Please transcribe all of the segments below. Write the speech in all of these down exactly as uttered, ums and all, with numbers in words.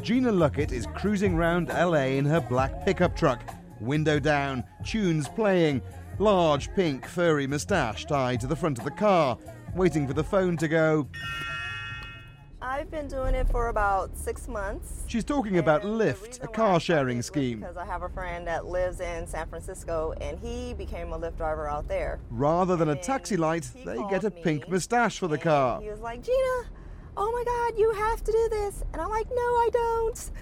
Gina Luckett is cruising round L A in her black pickup truck. Window down, tunes playing, large pink furry moustache tied to the front of the car, waiting for the phone to go. I've been doing it for about six months. She's talking about Lyft, a car-sharing scheme. Because I have a friend that lives in San Francisco, and he became a Lyft driver out there. Rather than a taxi light, they get a pink moustache for the car. He was like, Gina, oh my God, you have to do this. And I'm like, no, I don't.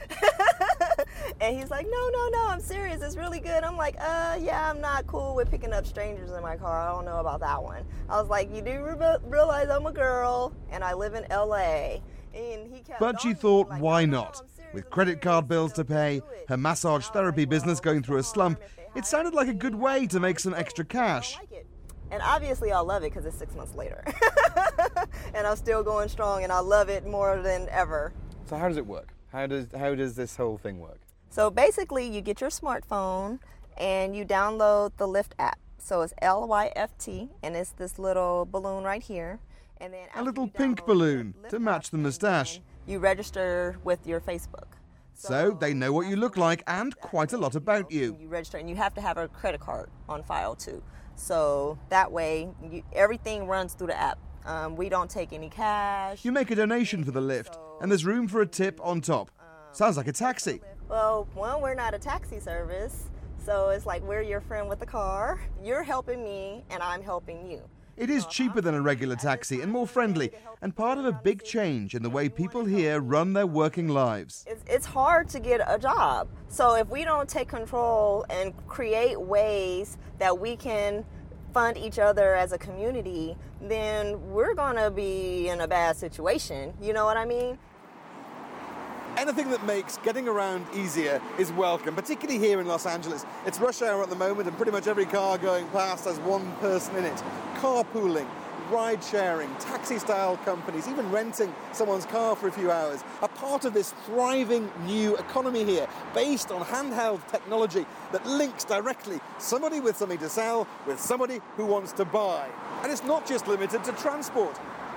And he's like, no, no, no, I'm serious. It's really good. I'm like, uh, yeah, I'm not cool with picking up strangers in my car. I don't know about that one. I was like, you do re- realize I'm a girl and I live in L A. And he kept But she thought, like, why not? With credit card bills to pay, her massage therapy business going through a slump, it sounded like a good way to make some extra cash. And obviously I'll love it because it's six months later. And I'm still going strong and I love it more than ever. So how does it work? How does how does this whole thing work? So basically you get your smartphone and you download the Lyft app. So it's L Y F T and it's this little balloon right here. And then a little pink balloon to match the moustache. You register with your Facebook. So they know what you look like and quite a lot about you. You register and you have to have a credit card on file too. So that way you, everything runs through the app. Um, we don't take any cash. You make a donation for the Lyft and there's room for a tip on top. Sounds like a taxi. Well, one, we're not a taxi service. So it's like we're your friend with the car. You're helping me and I'm helping you. It is cheaper than a regular taxi and more friendly, and part of a big change in the way people here run their working lives. It's, it's hard to get a job. So if we don't take control and create ways that we can fund each other as a community, then we're going to be in a bad situation. You know what I mean? Anything that makes getting around easier is welcome, particularly here in Los Angeles. It's rush hour at the moment and pretty much every car going past has one person in it. Carpooling, ride-sharing, taxi-style companies, even renting someone's car for a few hours are part of this thriving new economy here, based on handheld technology that links directly somebody with something to sell with somebody who wants to buy. And it's not just limited to transport.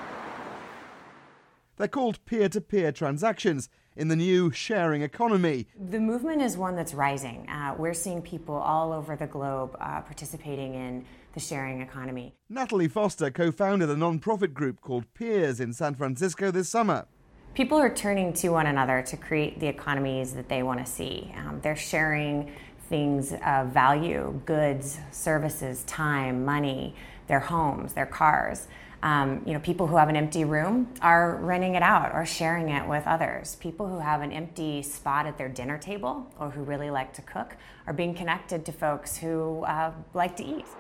They're called peer-to-peer transactions in the new sharing economy. The movement is one that's rising. Uh, we're seeing people all over the globe uh, participating in the sharing economy. Natalie Foster co-founded a non-profit group called Peers in San Francisco this summer. People are turning to one another to create the economies that they want to see. Um, they're sharing things of value, goods, services, time, money, their homes, their cars. Um, you know, people who have an empty room are renting it out or sharing it with others. People who have an empty spot at their dinner table or who really like to cook are being connected to folks who uh, like to eat.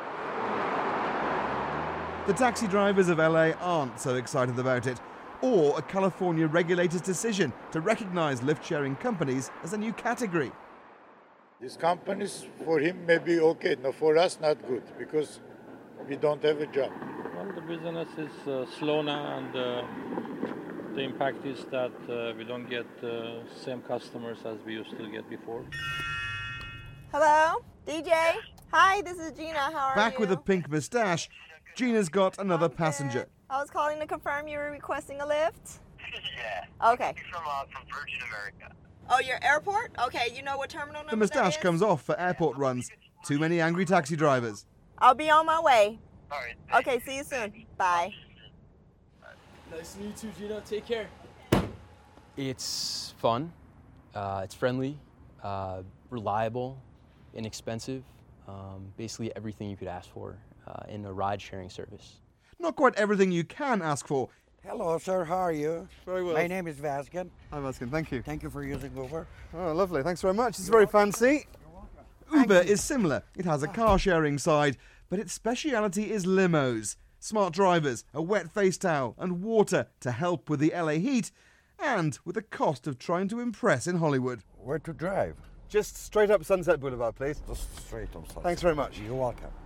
The taxi drivers of L A aren't so excited about it, or a California regulator's decision to recognize Lyft-sharing companies as a new category. These companies, for him, may be okay. No, for us, not good, because we don't have a job. Well, the business is uh, slow now, and uh, the impact is that uh, we don't get the uh, same customers as we used to get before. Hello, D J. Hi, this is Gina. How are Back you? with a pink moustache, Gina's got another passenger. I was calling to confirm you were requesting a Lyft. Yeah. Okay. From uh, from Virgin America. Oh, your airport? Okay, you know what terminal number The moustache that is? comes off for airport runs. Too many angry taxi drivers. I'll be on my way. All right. Okay, see you soon. Bye. Nice to meet you, Gina. Take care. It's fun. Uh, it's friendly, uh, reliable, inexpensive. Um, basically everything you could ask for uh, in a ride-sharing service. Not quite everything you can ask for. Hello, sir. How are you? Very well. My name is Vaskin. Hi, Vaskin. Thank you. Thank you for using Uber. Oh, lovely. Thanks very much. It's very fancy. Uber is similar. It has a car-sharing side, but its speciality is limos. Smart drivers, a wet face towel, and water to help with the L A heat, and with the cost of trying to impress in Hollywood. Where to drive? Just straight up Sunset Boulevard, please. Just straight on Sunset. Thanks very much. You're welcome.